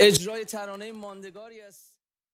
اجرای ترانه ماندگاری است.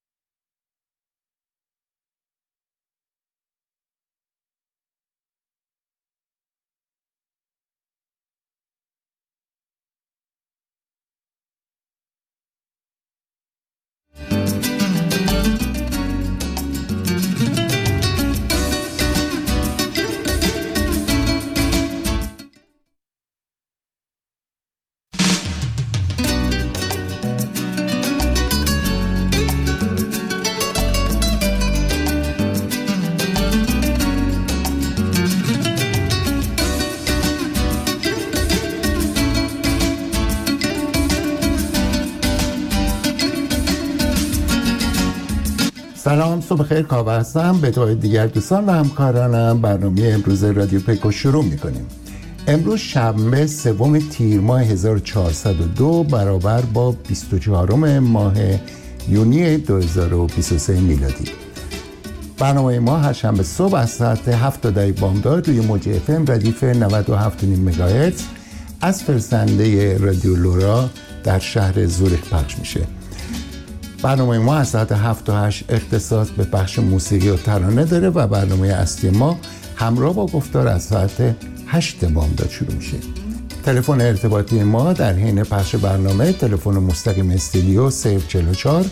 سلام، صبح خیر. کاوه هستم. به دعای دیگر دوستان و همکارانم برنامه امروز رادیو پیکو شروع میکنیم. امروز شنبه 3 تیر ماه 1402 برابر با 24 ماه یونی 2023 میلادی. برنامه ما هر شنبه صبح از ساعت 7 بامداد روی موج FM ردیف 97.5 مگاهرتز از فرستنده رادیو لورا در شهر زوریخ پخش میشه. برنامه ما از ساعت 7 تا 8 اختصاص به بخش موسیقی و ترانه داره و برنامه اصلی ما همراه با گفتار از ساعت 8 بامداد شروع میشه. تلفن ارتباطی ما در حین پخش برنامه تلفن مستقیم استودیو 044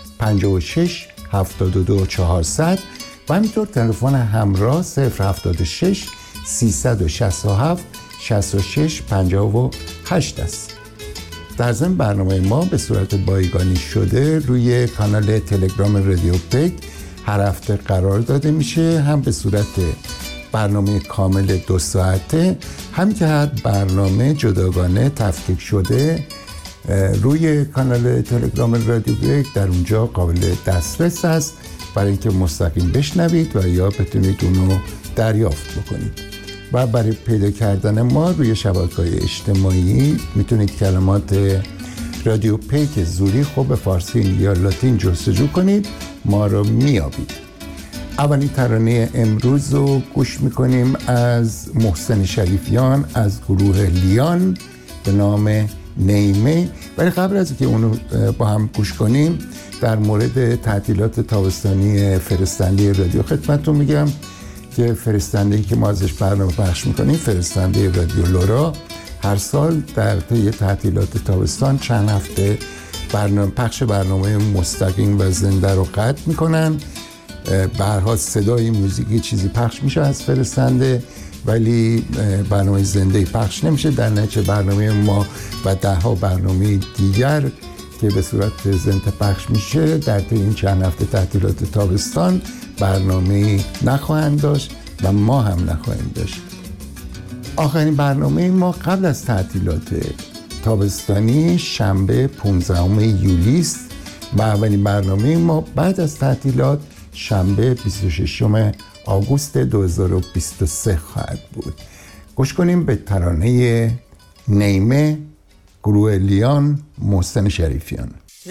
56 72 400 و همینطور تلفن همراه 076 367 66 58 است. در ضمن برنامه ما به صورت بایگانی شده روی کانال تلگرام رادیو پیک هر هفته قرار داده میشه، هم به صورت برنامه کامل 2 ساعته، هم که هر برنامه جداگانه تفکیک شده روی کانال تلگرام رادیو پیک در اونجا قابل دسترس است برای اینکه مستقیم بشنوید و یا بتونید اونو دریافت بکنید. و برای پیدا کردن ما روی شبکه‌های اجتماعی میتونید کلمات رادیو پیک زوریخ رو به فارسی یا لاتین جستجو کنید، ما رو میابید. اولین ترانه امروز رو گوش میکنیم از محسن شریفیان از گروه لیان به نام نیمه. ولی قبل از اینکه اونو با هم گوش کنیم در مورد تعطیلات تابستانی فرستنده رادیو خدمتتون میگم که فرستنده‌ای که ما ازش برنامه پخش میکنیم، فرستنده رادیو لورا، هر سال در طی تعطیلات تابستان چند هفته پخش برنامه مستقیم و زنده رو قطع میکنن. به هر حال صدای موزیکی چیزی پخش میشه از فرستنده ولی برنامه زنده پخش نمیشه. در نتیجه برنامه ما و 10 برنامه دیگر که به صورت زنده پخش میشه در طی این چند هفته تعطیلات تابستان برنامه نخواهند داشت و ما هم نخواهیم داشت. آخرین برنامه ما قبل از تعطیلات تابستانی شنبه 15 یولی است و اولین برنامه ما بعد از تعطیلات شنبه 26 آگوست 2023 خواهد بود. گوش کنیم به ترانه نیمه، گروه لیان، محسن شریفیان.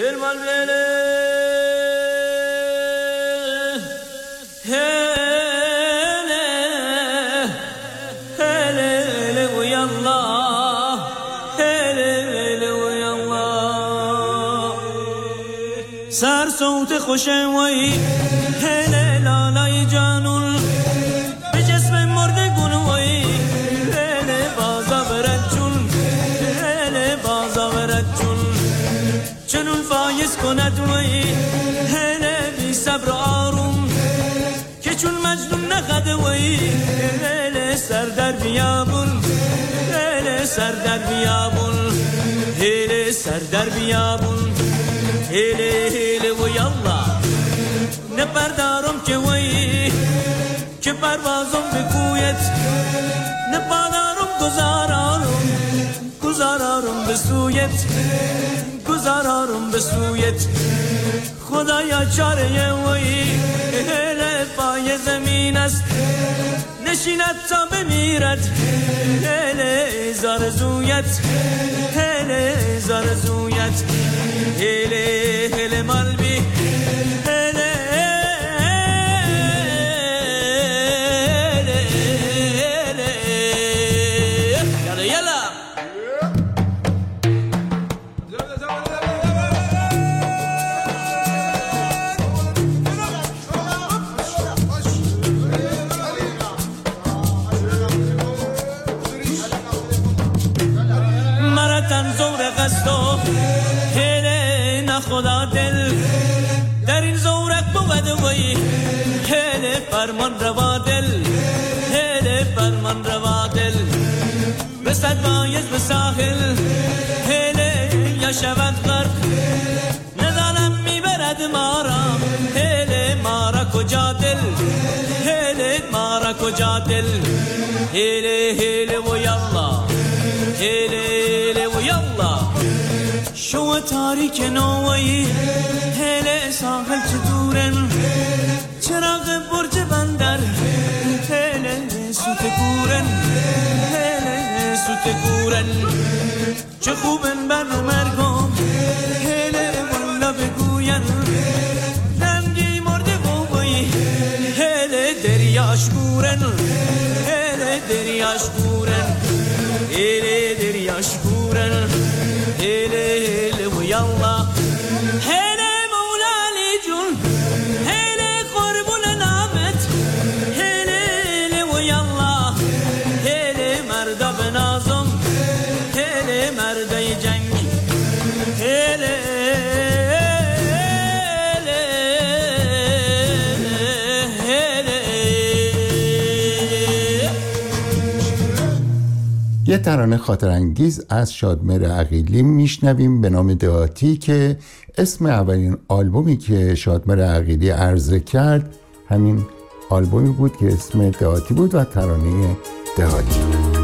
سر صوت خوشوی هله لالای جانون به جسم مرده گلوی هله بازا برد جون هله بازا برد جون چنون فایز کند وی هله بی صبر آروم که چون مجنون نخد وی هله سر در بیابون هله سر در بیابون هله سر در بیابون هله هله و یالله نپردارم که وی که پروازم بگوید نپادارم گذارارم بسویت گذارارم بسویت خدایا چاره وی هله پای زمین است نشیند تا بمیرد هله زارزویت هله زارزویت هله هله مالبی هله یالا خدا دل در این زورق بود وی هل فرمان روا دل هل فرمان روا دل رسد بایز به ساحل هل یا شود غرق ندانم میبرد مارا هل مارا کجا دل هل مارا کجا دل هل هل و یالله هل هل و یالله شو تاریک نوی هل ساحل چطورن چراغ برج بندر هل سوت گورن هل سوت گورن چه خوبن بر مرگم هل والا بگوین رنگی مرده بوی هل دریاش گورن هل دریاش گورن هل دریاش گورن هل هل و یالله هل مولا علی جون هل قربون نامت هل هل و یالله هل مردا بنازم هل مردای جنگی هل یه ترانه خاطرانگیز از شادمهر عقیلی میشنویم به نام دهاتی که اسم اولین آلبومی که شادمهر عقیلی عرضه کرد همین آلبومی بود که اسم دهاتی بود و ترانه دهاتی.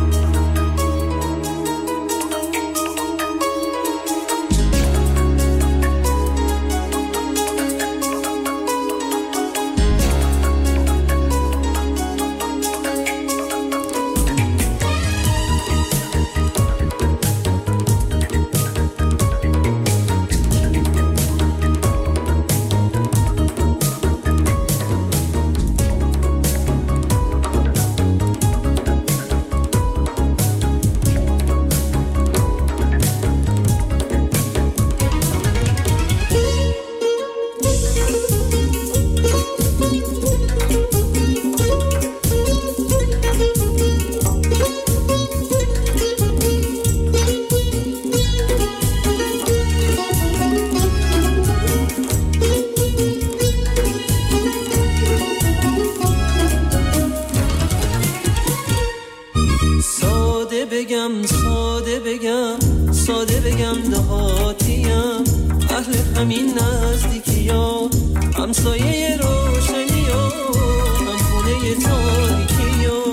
ساده بگم دهاتیم اهل همین نزدیکی ها همسایه روشنی ها هم خونه تاریکی ها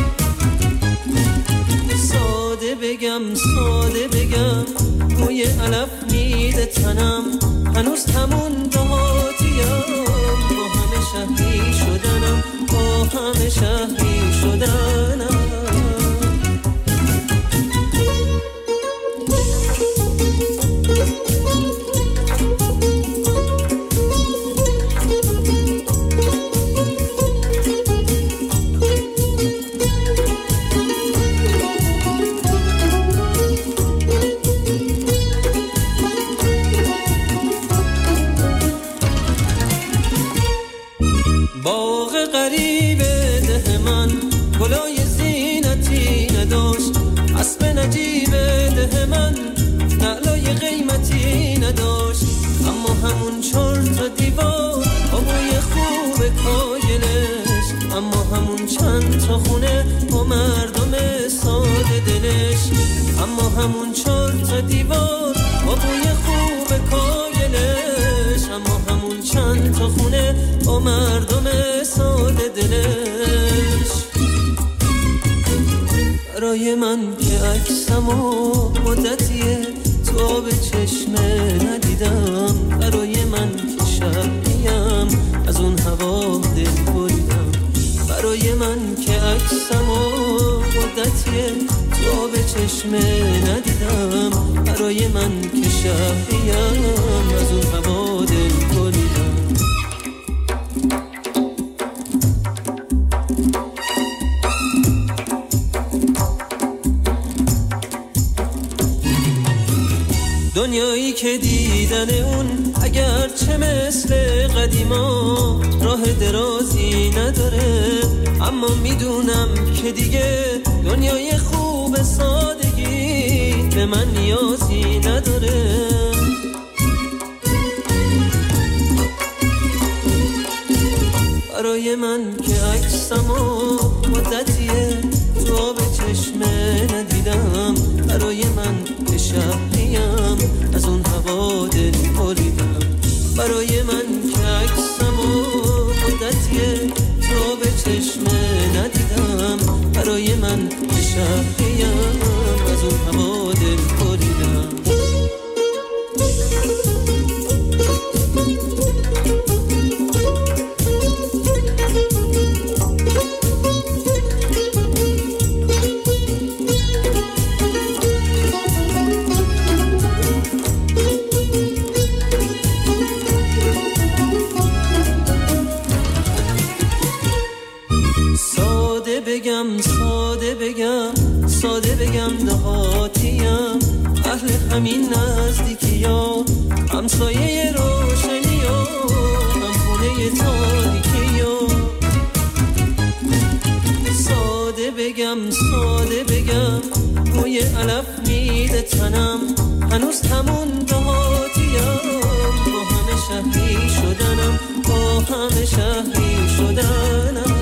ساده بگم بوی علف میده تنم هنوز همون دهاتیم با همه شهری شدنم با همه شهری شدنم همون چار تا دیوار با بوی خوب کاغلش اما همون چند تا خونه با مردم ساده دلش برای من که عکسمو مدتیه تو به چشمه ندیدم برای من که شبیم از اون هوا دل بریدم برای من که عکسمو مدتیه تو به چشمه ندیدم برای من که شهریم از اون هوا دل بریدم دنیایی که دیدن اون اگر چه مثل قدیما راه درازی نداره اما میدونم که دیگه دنیای خوب سادگی به من نیازی نداره برای من که عکسمو مدتیه تو آب چشمه ندیدم، برای من که شهریم از اون هوا دل بریدم، برای من که عکسمو مدتیه تو آب چشمه ندیدم، برای من که شهریم از اون هوا دل بریدم. ساده بگم دهاتیم، اهل همین نزدیکی ها، همسایه روشنی ها، هم خونه تاریکی ها. ساده بگم روی علف میده تنم، هنوز همون دهاتیم، با همه شهری شدنم، با همه شهری شدنم.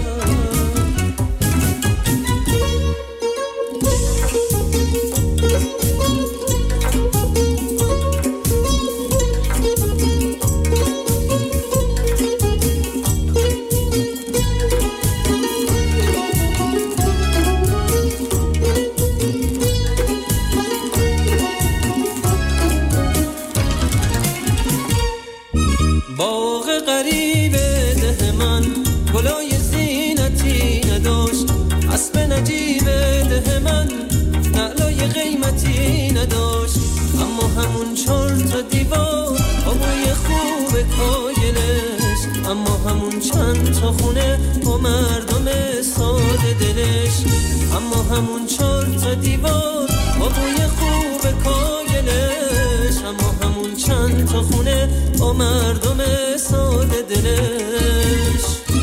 باغ غریب ده من گلای زینتی نداشت، اسب نجیب ده من نعلای قیمتی نداشت، اما همون 4 تا دیوار با بوی خوب کاگلش، اما همون چند تا خونه با مردم ساده دلش، اما همون 4 تا دیوار با بوی خوب کاگلش، اما همون چند تا خونه با مردم ساده دلش.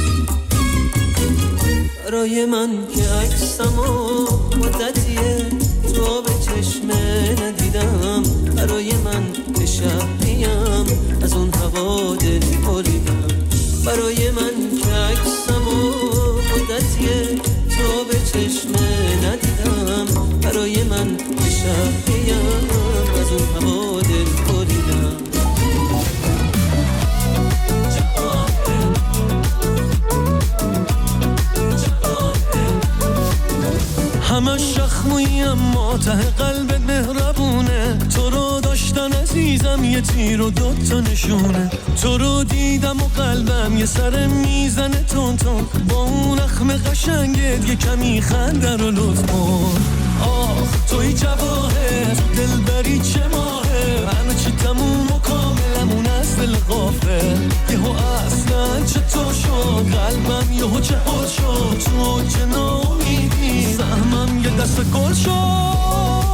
برای من که عکسمو مدتیه تو آب چشمه ندیدم، برای من که شهریم از اون هوا دل بریدم، برای من که عکسمو مدتیه تو آب چشمه ندیدم، برای من که شهریم از اون هوا دل بریدم. همه شخمویی اما ته قلبت مهربونه، تو رو داشتن عزیزم یه تیر و 2 تا نشونه، تو رو دیدم و قلبم یه سر میزنه تون تون، با اون اخم قشنگت یه کمی خنده رو لطف کن. آخ توی جواهر دلبری چه ماهه، همه چی تموم و کاملمون از دل غافه، یهو اصلا چطور شد قلبم یهو چه حال شد، تو چه ناامیدی سهمم یه دست گل شد.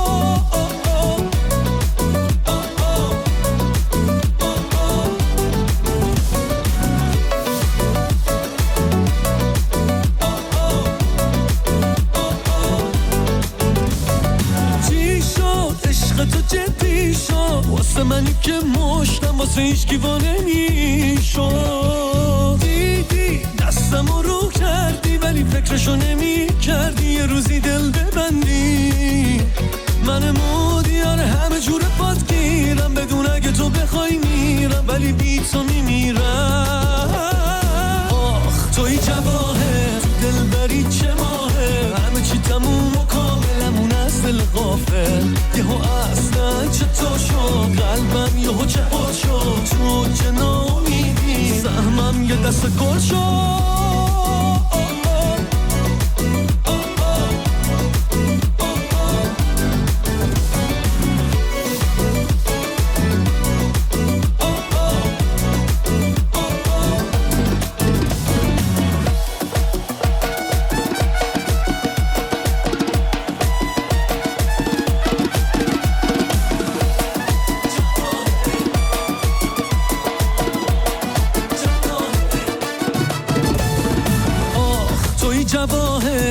تو جدی شد واسه منی که مشتم واسه هیچ گیوانه میشد، دیدی دستمو رو کردی ولی فکرشو نمی کردی یه روزی دل ببندی، من مودیار همه جور پات گیرم، بدون اگه تو بخوای میرم ولی بی تو میمیرم. آخ توی جواهر دلبری چه ماهه، همه چی تموم و کاملمون از دل غافل، یهو اصلا چطور شد قلبم یهو چه حال شد، تو چه ناامیدی سهمم یه دست گل شد.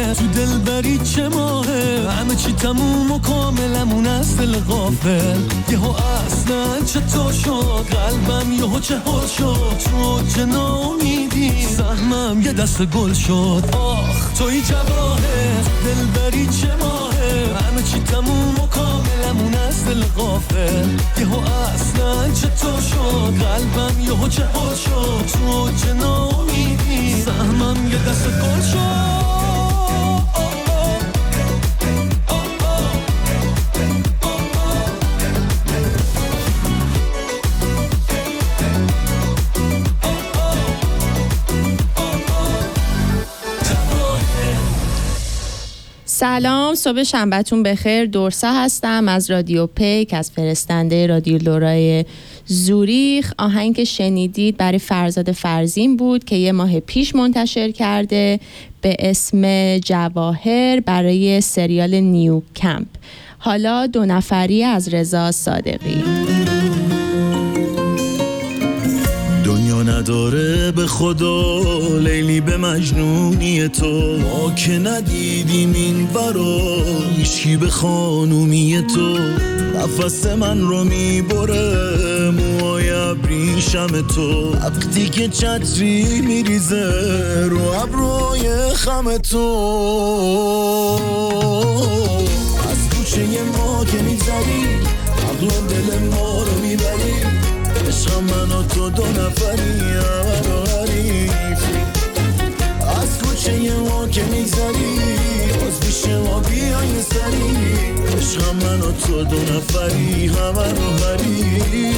تو دلبری چه ماهه، همه چی تموم و کاملمون از دل غافل. یهو اصلا چطور شد قلبم یهو چه حال شد، تو چه ناامیدی سهمم یه دست گل شد. آخ توی جواهر دلبری چه ماهه، همه چی تموم و کاملمون از دل غافل. یهو اصلا چطور شد قلبم یهو چه حال شد، تو چه ناامیدی سهمم یه دست گل شد. سلام، صبح شنبهتون بخیر. دورسا هستم از رادیو پیک، از فرستنده رادیو لورای زوریخ. آهنگ که شنیدید برای فرزاد فرزین بود که یه ماه پیش منتشر کرده به اسم جواهر برای سریال نیو کمپ. حالا 2 نفری از رضا صادقی. دنیا نداره به خدا لیلی به مجنونی تو، ما که ندیدیم این ورا هیچکی به خانومی تو. نفس من رو میبره موهای ابریشم تو، وقتی که چتری میریزه رو ابروی خم تو. از کوچه ما که میگذری عقل و دل ما رو میبری، عشق من و تو 2 نفری همه رو حریفی. از کوچه ما که میگذری باز پیش ما بیای سری، عشق من و تو 2 نفری همه رو حریفی.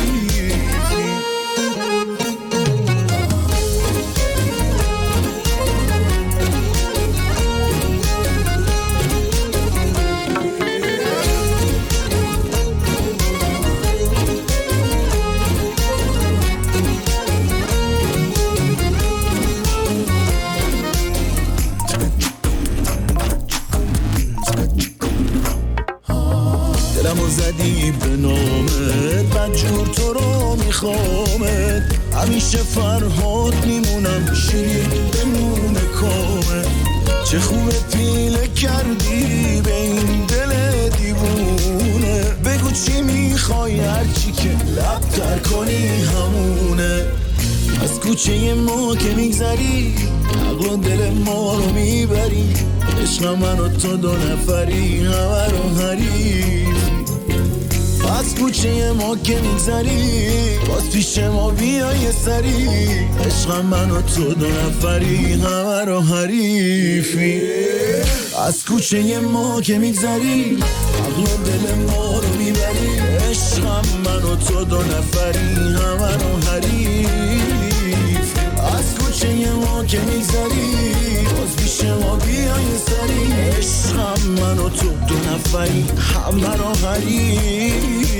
زدی به نامت بدجور تو رو میخوامت، همیشه فرهاد میمونم شیرین بمون کامت. چه خوبه پیله کردی به این دل دیوونه، بگو چی میخوای هرچی که لب تر کنی همونه. از کوچه ما که میگذری عقل و دل ما رو میبری، عشق من و تو 2 نفری همه رو حریف. از کوچه ما که میگذری باز پیش ما بیای سری، عشق من و تو 2 نفری همه رو حریفی. از کوچه ما که میگذری عقل و دل ما رو میبری، عشق من و تو 2 نفری همه رو حریف. از کوچه ما که میگذری باز پیش ما بیای سری، عشق من و تو 2 نفری همه رو حریفی.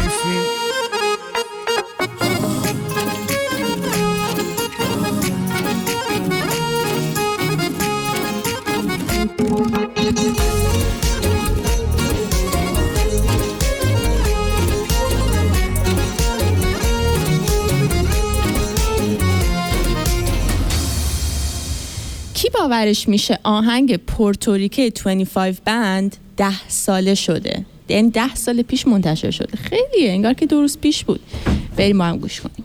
کی باورش میشه آهنگ پورتوریکه 25 بند 10 ساله شده؟ یعنی 10 سال پیش منتشر شده. خیلیه، انگار که 2 روز پیش بود. بریم ما هم گوش کنیم.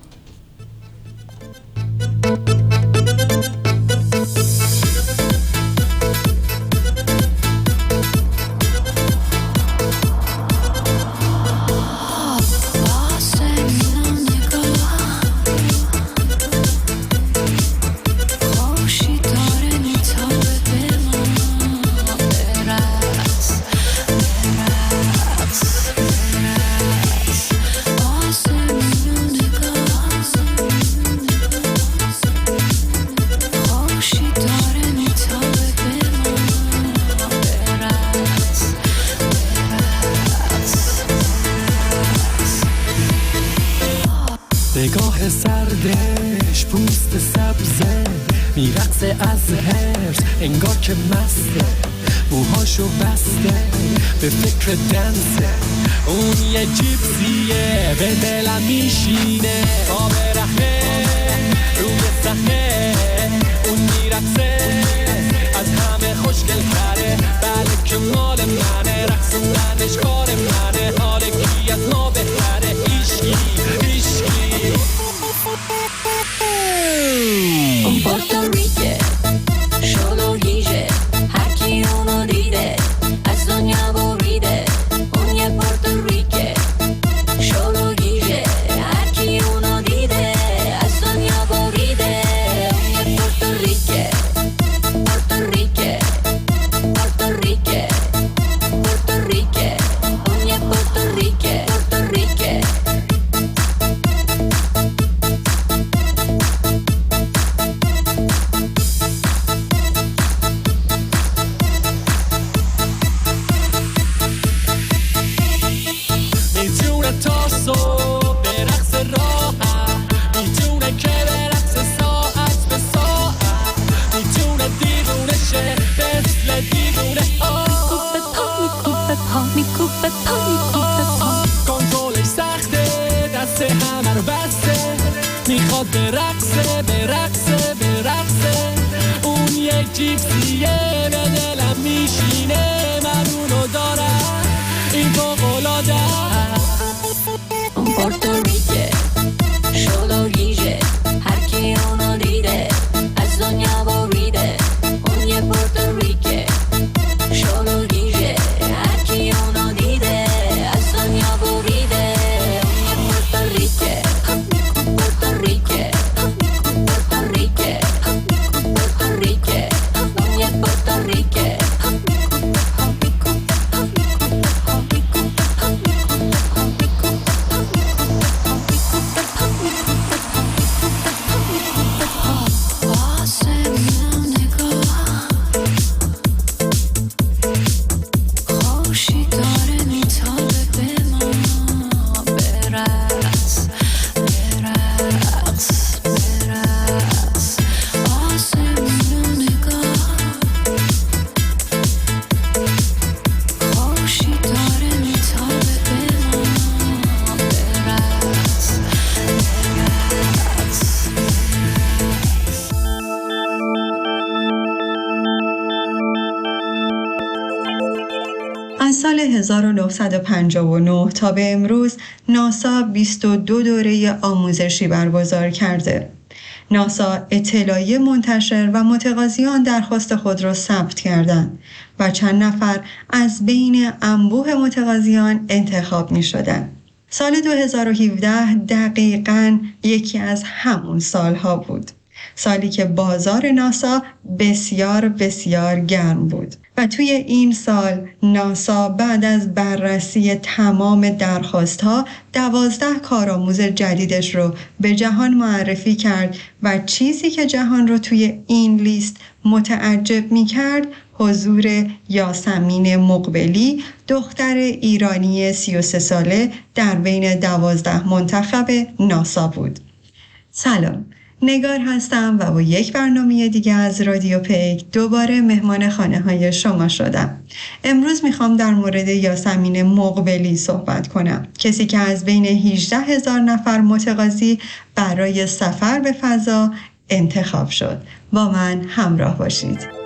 نگاه سردش پوست سبزه میرقصه از هرس انگار که مسته، موهاشو بسته به فکر دنسه. اون یه جیپسیه به دلم میشینه، آب رخنه روی صحنه اون میرقصه از همه خوشگل در بسته میخواد برقصه اون یک جیپسیه به دلم میشینه من اونو دارم این فوق‌العاده اون پورتوریکه شلوگیشه هر کی اونو دیده از دنیا بریده اون یه پورتوریکه شلوگیشه هر کی اونو دیده از دنیا بریده اون یه پورتوریکه پورتوریکه پورتوریکه پورتوریکه اون یه پورتوریکه از سال 1959 تا به امروز ناسا 22 دوره آموزشی برگزار کرده. ناسا اطلاعیه منتشر و متقاضیان درخواست خود را ثبت کردند و چند نفر از بین انبوه متقاضیان انتخاب می شدند. سال 2017 دقیقاً یکی از همون سالها بود. سالی که بازار ناسا بسیار بسیار گرم بود و توی این سال ناسا بعد از بررسی تمام درخواست‌ها 12 کارآموز جدیدش رو به جهان معرفی کرد و چیزی که جهان رو توی این لیست متعجب می‌کرد حضور یاسمین مقبلی، دختر ایرانی 33 ساله در بین 12 منتخب ناسا بود. سلام، نگار هستم و با یک برنامه دیگه از رادیو پیک دوباره مهمان خانه های شما شدم. امروز میخوام در مورد یاسمین مقبلی صحبت کنم، کسی که از بین 18,000 نفر متقاضی برای سفر به فضا انتخاب شد. با من همراه باشید.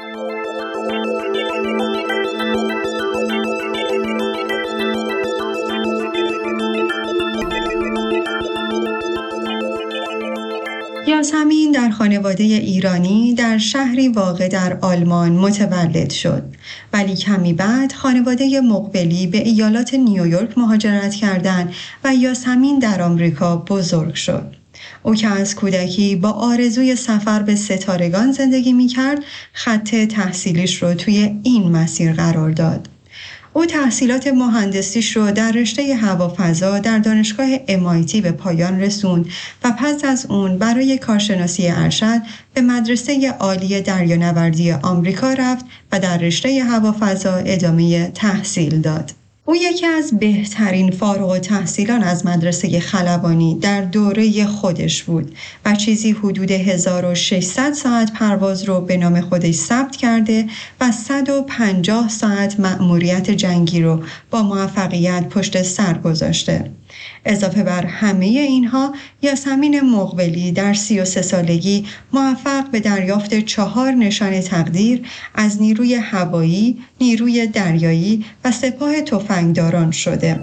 یاسمین در خانواده ایرانی در شهری واقع در آلمان متولد شد، ولی کمی بعد خانواده مقبلی به ایالات نیویورک مهاجرت کردند و یاسمین در آمریکا بزرگ شد. او که از کودکی با آرزوی سفر به ستارگان زندگی می‌کرد، خط تحصیلیش رو توی این مسیر قرار داد. او تحصیلات مهندسیش رو در رشته هوافضا در دانشگاه MIT به پایان رسوند و پس از اون برای کارشناسی ارشد به مدرسه عالی دریانوردی آمریکا رفت و در رشته هوافضا ادامه تحصیل داد. او یکی از بهترین فارغ التحصیلان از مدرسه خلبانی در دوره خودش بود و چیزی حدود 1600 ساعت پرواز رو به نام خودش ثبت کرده و 150 ساعت مأموریت جنگی رو با موفقیت پشت سر گذاشته. اضافه بر همه اینها، یاسمین مقبلی در 33 سالگی موفق به دریافت 4 نشان تقدیر از نیروی هوایی، نیروی دریایی و سپاه تفنگداران شده.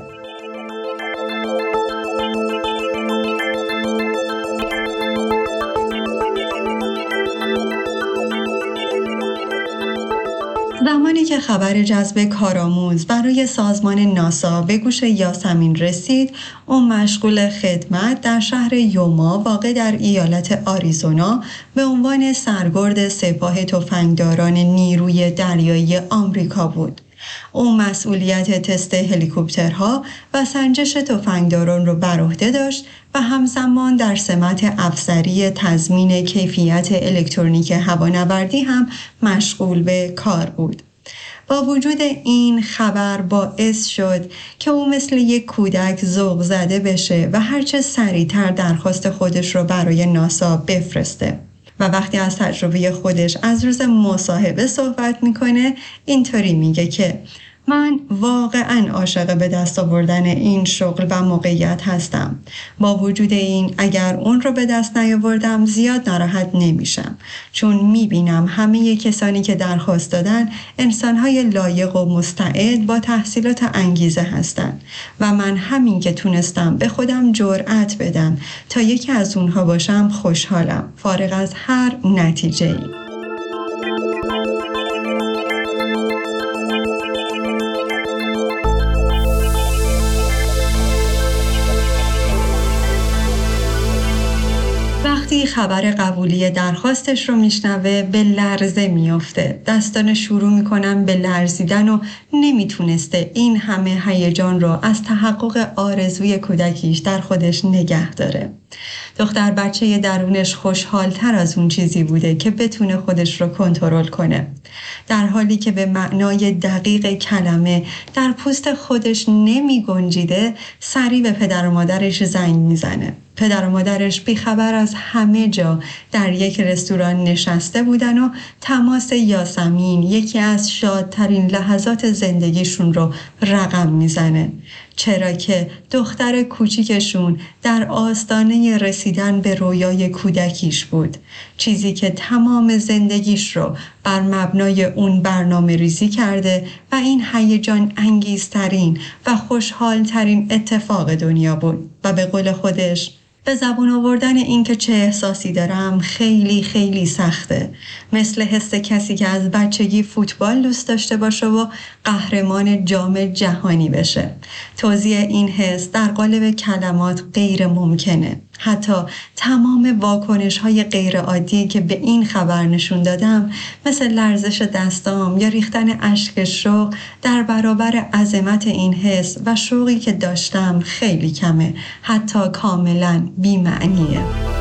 زمانی که خبر جذب کارآموز برای سازمان ناسا به گوش یاسمین رسید، او مشغول خدمت در شهر یوما واقع در ایالت آریزونا به عنوان سرگرد سپاه تفنگداران نیروی دریایی آمریکا بود. او مسئولیت تست هلیکوپترها و سنجش تفنگداران را بر عهده داشت و همزمان در سمت افسری تضمین کیفیت الکترونیک هوانوردی هم مشغول به کار بود. با وجود این خبر باعث شد که او مثل یک کودک ذوق زده بشه و هرچه سریعتر درخواست خودش رو برای ناسا بفرسته. و وقتی از تجربه خودش از روز مصاحبه صحبت میکنه، اینطوری میگه که من واقعاً عاشق به دست آوردن این شغل و موقعیت هستم. با وجود این اگر اون رو به دست نیاوردم زیاد ناراحت نمیشم، چون میبینم همه کسانی که درخواست دادن انسانهای لایق و مستعد با تحصیلات انگیزه هستند و من همین که تونستم به خودم جرأت بدم تا یکی از اونها باشم خوشحالم، فارغ از هر نتیجه‌ای. وقتی خبر قبولی درخواستش رو میشنوه به لرزه میافته. دستان شروع میکنن به لرزیدن و نمیتونسته این همه هیجان رو از تحقق آرزوی کودکیش در خودش نگه داره. دختر بچه درونش خوشحالتر از اون چیزی بوده که بتونه خودش رو کنترل کنه. در حالی که به معنای دقیق کلمه در پوست خودش نمی گنجیده، سریع به پدر و مادرش زنگ میزنه. پدر و مادرش بیخبر از همه جا در یک رستوران نشسته بودن و تماس یاسمین یکی از شادترین لحظات زندگیشون رو رقم میزنه، چرا که دختر کوچیکشون در آستانه رسیدن به رویای کودکیش بود، چیزی که تمام زندگیش رو بر مبنای اون برنامه ریزی کرده و این هیجان انگیزترین و خوشحالترین اتفاق دنیا بود. و به قول خودش به زبان آوردن این که چه احساسی دارم خیلی خیلی سخته، مثل حس کسی که از بچگی فوتبال دوست داشته باشه و قهرمان جام جهانی بشه. توضیح این حس در قالب کلمات غیر ممکنه. حتی تمام واکنش‌های غیر عادی که به این خبر نشون دادم، مثل لرزش دستام یا ریختن اشک شوق، در برابر عظمت این حس و شوقی که داشتم خیلی کمه، حتی کاملاً بی‌معنیه.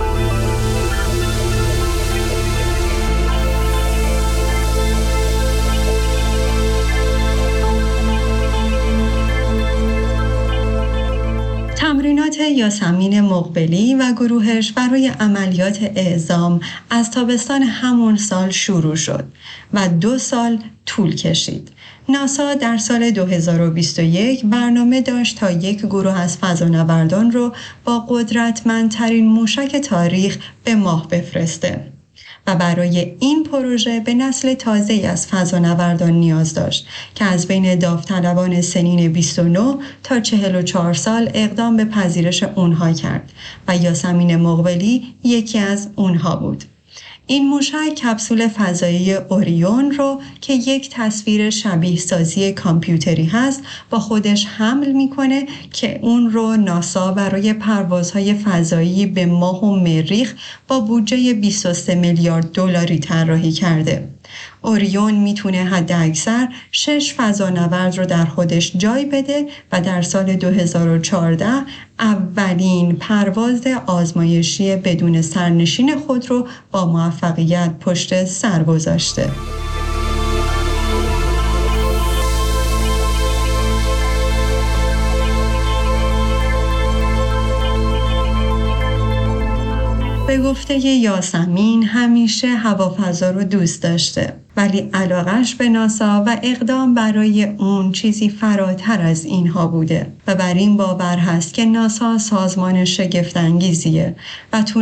تمرینات یاسمین مقبلی و گروهش برای عملیات اعزام از تابستان همون سال شروع شد و 2 سال طول کشید. ناسا در سال 2021 برنامه داشت تا یک گروه از فضانوردان رو با قدرتمندترین موشک تاریخ به ماه بفرسته و برای این پروژه به نسل تازه‌ای از فضانوردان نیاز داشت که از بین داوطلبان سنین 29 تا 44 سال اقدام به پذیرش اونها کرد و یاسمین مقبلی یکی از اونها بود. این موشک کپسول فضایی اوریون رو که یک تصویر شبیه سازی کامپیوتری هست با خودش حمل میکنه که اون رو ناسا برای پروازهای فضایی به ماه و مریخ با بودجه 23 میلیارد دلاری طراحی کرده. اوریون میتونه حداکثر 6 فضانورد رو در خودش جای بده و در سال 2014 اولین پرواز آزمایشی بدون سرنشین خود رو با موفقیت پشت سر گذاشته. به گفته یاسمین همیشه هوافضا رو دوست داشته، ولی علاقش به ناسا و اقدام برای اون چیزی فراتر از اینها بوده و بر این باور هست که ناسا سازمان شگفت‌انگیزیه و